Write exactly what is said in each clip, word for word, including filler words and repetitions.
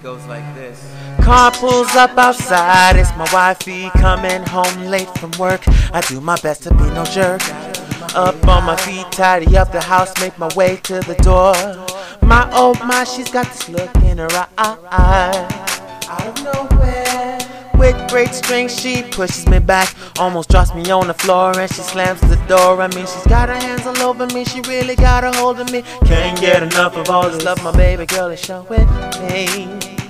goes like this. Car pulls up outside, it's my wifey coming home late from work. I do my best to be no jerk. Up on my feet, tidy up the house, make my way to the door. My oh my, she's got this look in her eye. Out of nowhere, with great strength, she pushes me back, almost drops me on the floor, and she slams the door. I mean, she's got her hands all over me, she really got a hold of me. Can't get enough of all this love my baby girl is showing me.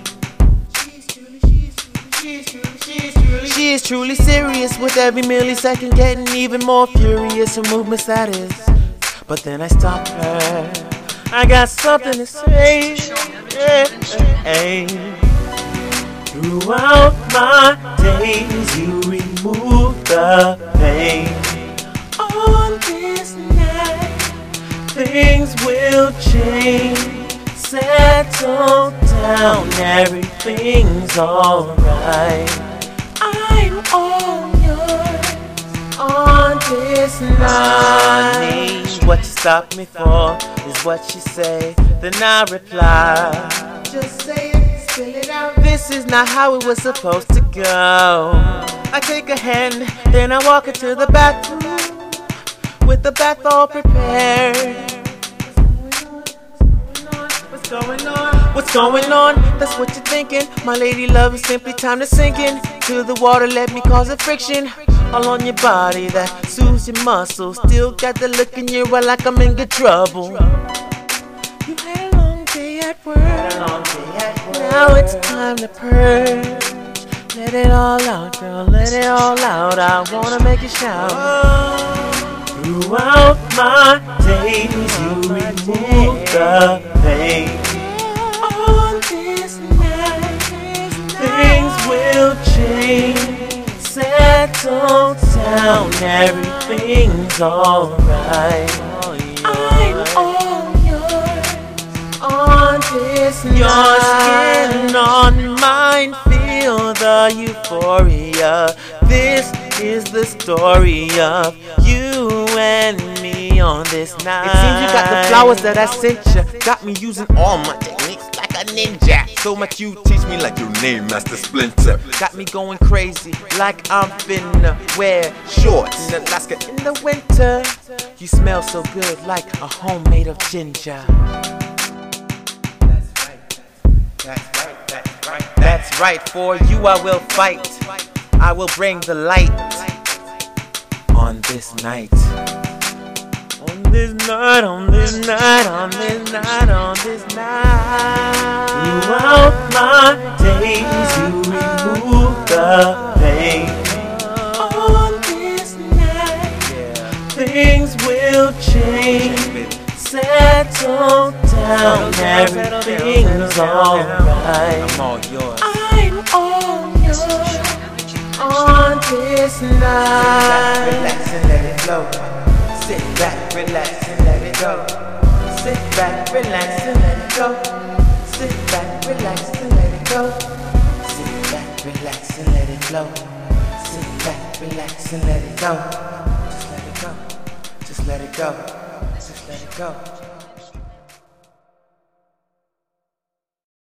She is truly serious, with every millisecond getting even more furious. Her movements, that is. But then I stop her. I got something to say. Hey. Throughout my days, you remove the pain. On this night, things will change. Settle down, everything's alright. I'm all yours on this night. Honey, what you stop me for is what you say. Then I reply, just say it, spill it out. This is not how it was supposed to go. I take a hand, then I walk into the bathroom with the bath all prepared. What's going on? What's going on? That's what you're thinking. My lady love is simply time to sink in to the water, let me cause a friction all on your body that soothes your muscles. Still got the look in your eye like I'm in good trouble. You had a long day at work. Now it's time to purge. Let it all out, girl, let it all out. I wanna make you shout. Throughout my days, you remove the pain. On this night, things will change. Settle down, everything's alright. I'm all yours on this night. Your skin on mine, feel the euphoria. This is the story of you and me on this night. It seems you got the flowers that I sent you. Got me using all my techniques like a ninja. So much you teach me like your name, Master Splinter. Got me going crazy like I'm finna wear shorts in Alaska in the winter. You smell so good like a home made of ginger. That's right, that's right, that's right. That's right, for you I will fight. I will bring the light on this night. On this night, on this night, on this night, on this night. Throughout my days, you remove the pain. On this night, things will change. Settle down, everything's alright. I'm all yours. I'm all yours on this night. Relax and let it flow. Sit back, relax and let it go. Sit back, relax and let it go. Sit back, relax and let it go. Sit back, relax and let it flow. Sit back, relax and let it go. Just let it go. Just let it go. Just let it go.